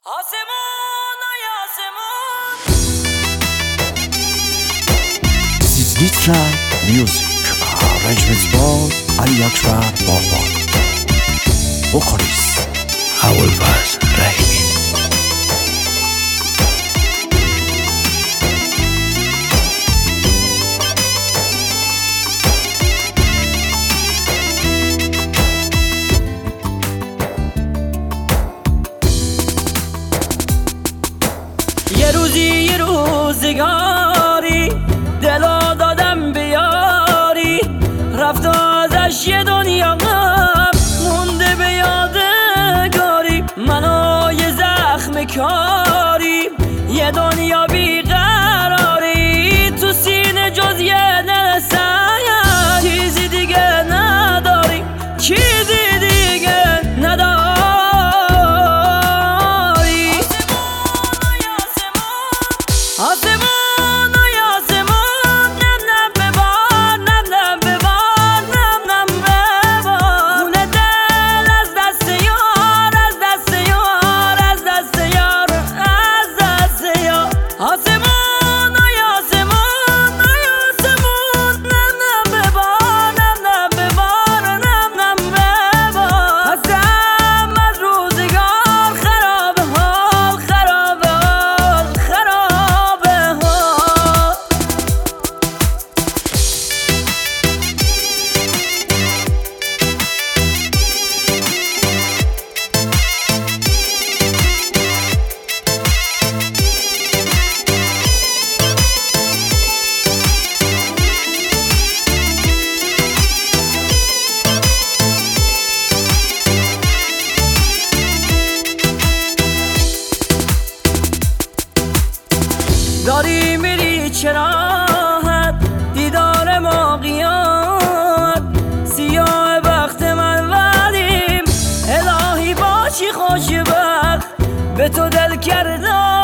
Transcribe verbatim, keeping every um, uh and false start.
آسمون ای آسمون. This is Nitra Music. Arrangements by Ali Akbar Bahbar. Vocalist Awolfaz Rahimi. یه روزی یه روزگاری دلا دادم بیاری، رفت ازش یه دنیا مونده به یادگاری. منو یه زخم کاری، یه دنیا بیقراری، تو سینه جز یه دل سنگ چیزی دیگه نداری، چیزی دیگه نداری. آسمون ای آسمون، نم نم ببار، نم نم ببار، نم نم ببار. خونه دل از دست یار، از دست یار، از دست یار، از دست یار. آسمون ای آسمون، ای آسمون، نم نم ببار، نم نم ببار، نم نم ببار. هستم از روزگار خراب حال، خراب حال، خراب داری میری چراحت، دیدار ما قیامت، سیاه بخت من ولیم، الهی باشی خوشبخت، به تو دل کردم